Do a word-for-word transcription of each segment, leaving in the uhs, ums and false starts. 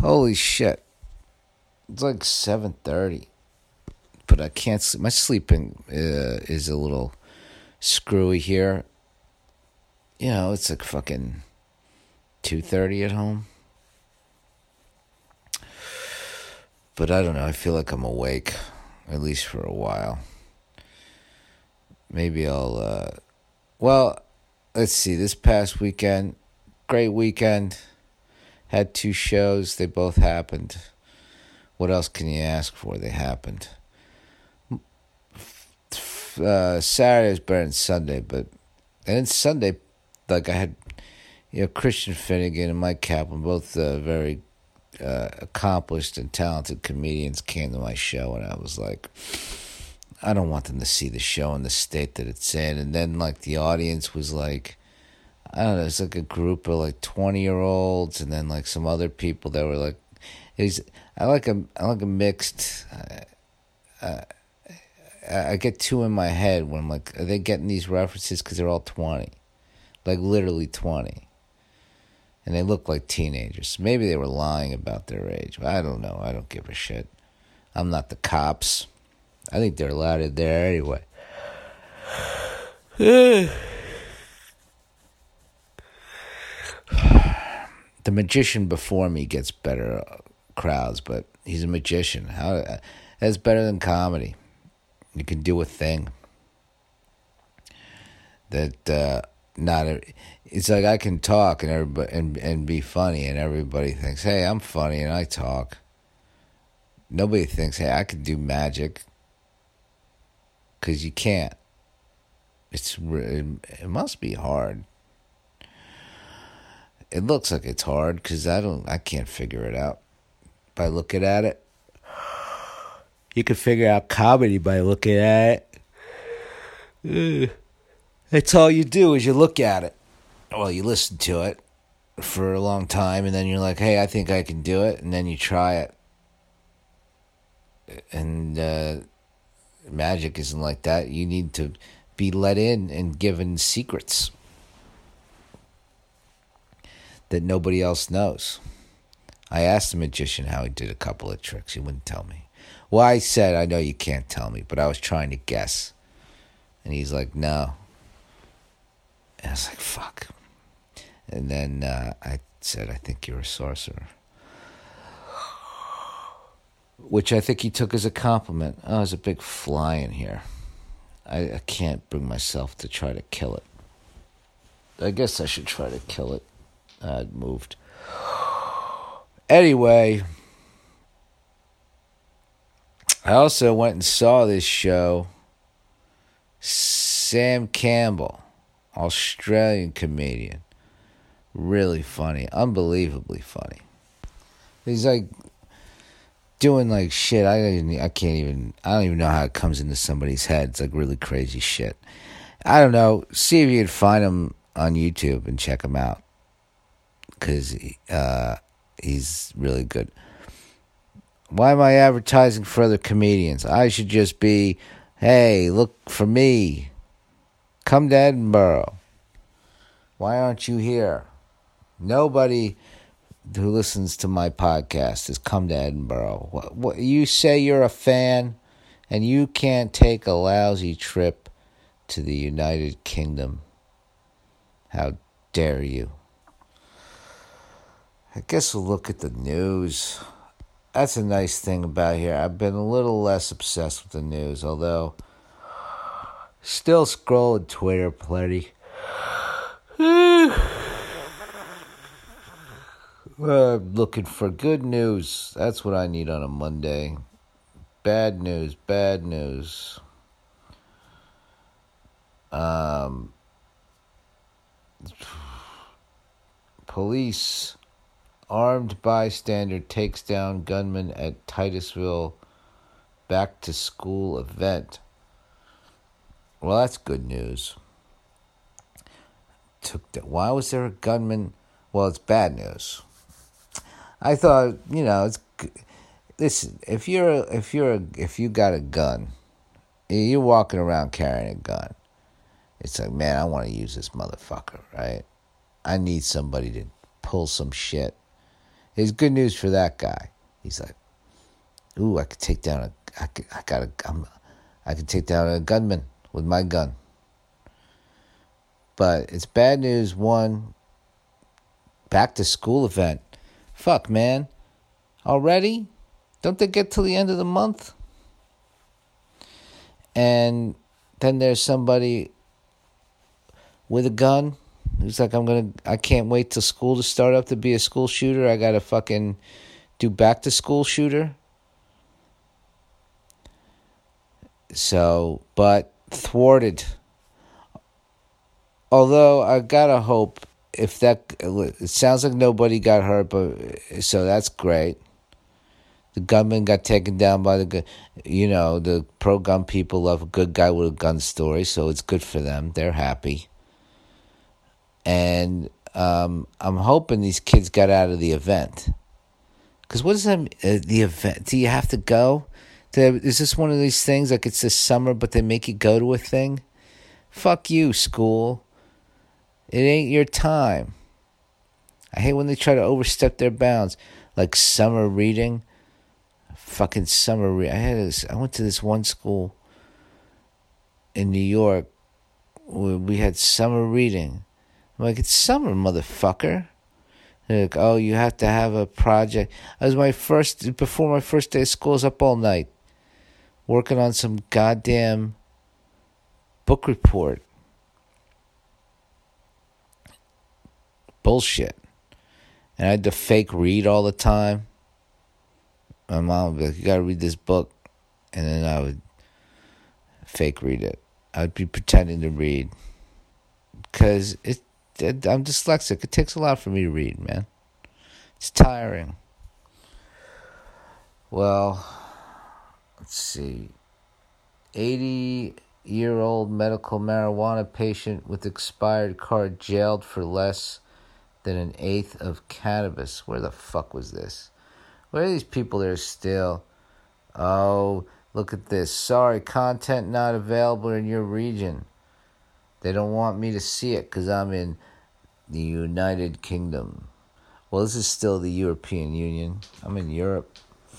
Holy shit. It's like seven thirty. But I can't sleep. My sleeping uh, is a little screwy here. You know, it's like fucking two thirty at home. But I don't know. I feel like I'm awake, at least for a while. Maybe I'll, uh... Well, let's see. This past weekend, great weekend. Had two shows. They both happened. What else can you ask for? They happened. Uh, Saturday was better than Sunday, but... And then Sunday, like I had, you know, Christian Finnegan and Mike Kaplan, both uh, very uh, accomplished and talented comedians, came to my show, and I was like, I don't want them to see the show in the state that it's in. And then, like, the audience was like, I don't know, it's like a group of like twenty year olds, and then like some other people that were like, it was, I like a I like a mixed. Uh, uh, I get two in my head when I'm like, are they getting these references because they're all twenty, like literally twenty, and they look like teenagers. Maybe they were lying about their age. I don't know. I don't give a shit. I'm not the cops. I think they're allowed in there anyway. The magician before me gets better crowds, but he's a magician. How that's better than comedy. You can do a thing that uh, not. A, it's like I can talk and everybody and and be funny, and everybody thinks, "Hey, I'm funny and I talk." Nobody thinks, "Hey, I could do magic," because you can't. It's it, it must be hard. It looks like it's hard because I don't, I can't figure it out by looking at it. You can figure out comedy by looking at it. That's all you do is you look at it. Well, you listen to it for a long time, and then you're like, "Hey, I think I can do it," and then you try it. And uh, magic isn't like that. You need to be let in and given secrets that nobody else knows. I asked the magician how he did a couple of tricks. He wouldn't tell me. Well, I said, I know you can't tell me, but I was trying to guess. And he's like, no. And I was like, fuck. And then uh, I said, I think you're a sorcerer. Which I think he took as a compliment. Oh, there's a big fly in here. I, I can't bring myself to try to kill it. I guess I should try to kill it. Uh, it moved. Anyway, I also went and saw this show. Sam Campbell, Australian comedian. Really funny. Unbelievably funny. He's like doing like shit. I I can't even, I don't even know how it comes into somebody's head. It's like really crazy shit. I don't know. See if you can find him on YouTube and check him out. Because uh, he's really good. Why am I advertising for other comedians? I should just be, hey, look for me. Come to Edinburgh. Why aren't you here? Nobody who listens to my podcast has come to Edinburgh. What, what, you say you're a fan and you can't take a lousy trip to the United Kingdom. How dare you? I guess we'll look at the news. That's a nice thing about here. I've been a little less obsessed with the news, although still scrolling Twitter plenty. uh, looking for good news. That's what I need on a Monday. Bad news, bad news. Um, police... Armed bystander takes down gunman at Titusville back-to-school event. Well, that's good news. Took that. Why was there a gunman? Well, it's bad news. I thought, you know, it's. Listen, if you're a, if you're a, if you got a gun, you're walking around carrying a gun. It's like, man, I want to use this motherfucker, right? I need somebody to pull some shit. It's good news for that guy. He's like, ooh, I could take down a, I could, I got a, I'm, I could take down a gunman with my gun. But it's bad news. One, back to school event. Fuck, man. Already? Don't they get till the end of the month? And then there's somebody with a gun who's like, I'm gonna, I can't wait till school to start up to be a school shooter. I gotta fucking do back to school shooter. So, but thwarted. Although I gotta hope if that, it sounds like nobody got hurt, but so that's great. The gunman got taken down by the, you know, the pro-gun people love a good guy with a gun story, so it's good for them. They're happy. And um, I'm hoping these kids got out of the event. Because what is that, uh, the event? Do you have to go? Is this one of these things, like it's this summer, but they make you go to a thing? Fuck you, school. It ain't your time. I hate when they try to overstep their bounds. Like summer reading. Fucking summer reading. I had this, I went to this one school in New York where we had summer reading. I'm like, it's summer, motherfucker. They're like, oh, you have to have a project. I was my first, before my first day of school, I was up all night working on some goddamn book report. Bullshit. And I had to fake read all the time. My mom would be like, you gotta read this book. And then I would fake read it. I'd be pretending to read. Because it, it, I'm dyslexic. It takes a lot for me to read, man. It's tiring. Well, let's see. eighty-year-old medical marijuana patient with expired card jailed for less than an eighth of cannabis. Where the fuck was this? Where are these people that are still? Oh, look at this. Sorry, content not available in your region. They don't want me to see it because I'm in the United Kingdom. Well, this is still the European Union. I'm in Europe.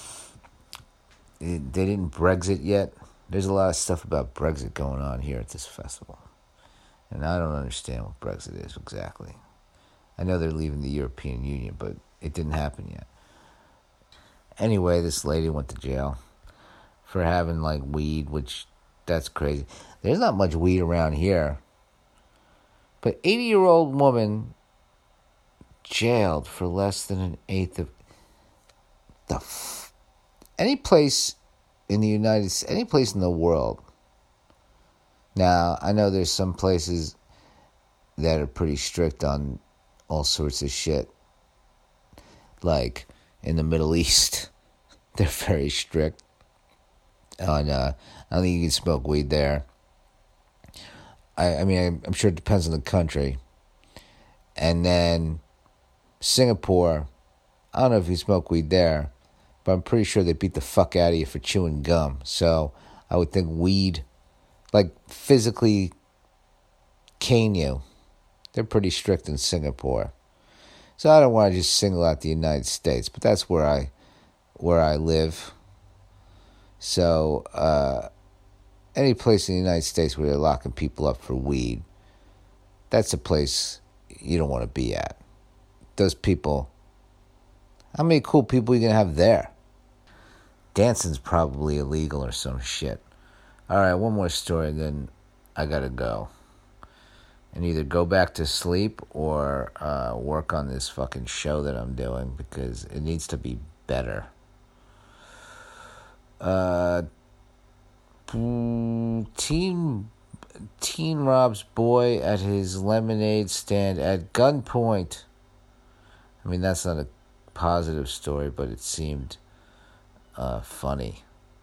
They didn't Brexit yet. There's a lot of stuff about Brexit going on here at this festival. And I don't understand what Brexit is exactly. I know they're leaving the European Union, but it didn't happen yet. Anyway, this lady went to jail for having, like, weed, which, that's crazy. There's not much weed around here. But eighty-year-old woman jailed for less than an eighth of... The f- any place in the United States, any place in the world. Now, I know there's some places that are pretty strict on all sorts of shit. Like in the Middle East, they're very strict on, uh, I don't think you can smoke weed there. I, I mean, I'm sure it depends on the country. And then Singapore, I don't know if you smoke weed there, but I'm pretty sure they beat the fuck out of you for chewing gum. So I would think weed, like physically cane you. They're pretty strict in Singapore. So I don't want to just single out the United States, but that's where I where I live. So uh, any place in the United States where they're locking people up for weed, that's a place you don't want to be at. Those people, how many cool people are you going to have there? Dancing's probably illegal or some shit. All right, one more story, then I got to go. And either go back to sleep or uh, work on this fucking show that I'm doing because it needs to be better. Uh, teen, teen robs boy at his lemonade stand at gunpoint. I mean, that's not a positive story, but it seemed uh, funny.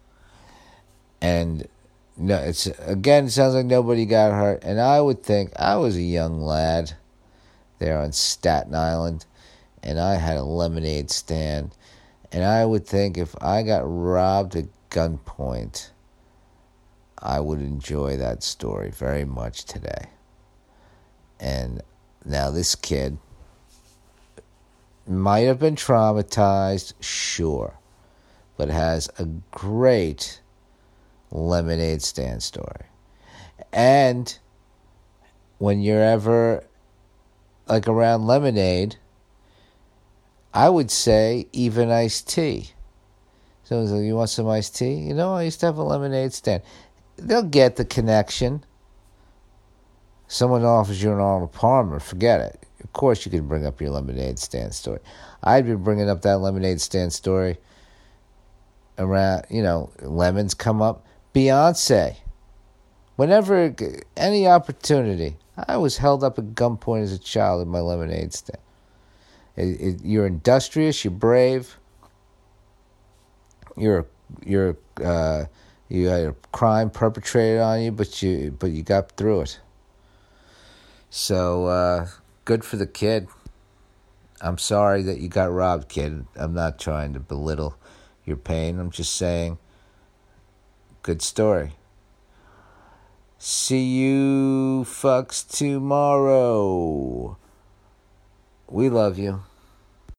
And no, it's again, it sounds like nobody got hurt. And I would think, I was a young lad there on Staten Island, and I had a lemonade stand. And I would think if I got robbed at gunpoint, I would enjoy that story very much today. And now this kid Might have been traumatized, sure, but has a great lemonade stand story. And when you're ever like around lemonade, I would say even iced tea. So like, you want some iced tea? You know, I used to have a lemonade stand. They'll get the connection. Someone offers you an Arnold Palmer, forget it. Of course you can bring up your lemonade stand story. I'd be bringing up that lemonade stand story around, you know, lemons come up. Beyonce. Whenever, any opportunity. I was held up at gunpoint as a child in my lemonade stand. It, it, you're industrious, you're brave. You're, you're, uh, you had a crime perpetrated on you, but you, but you got through it. So, uh, good for the kid. I'm sorry that you got robbed, kid. I'm not trying to belittle your pain. I'm just saying, good story. See you fucks tomorrow. We love you.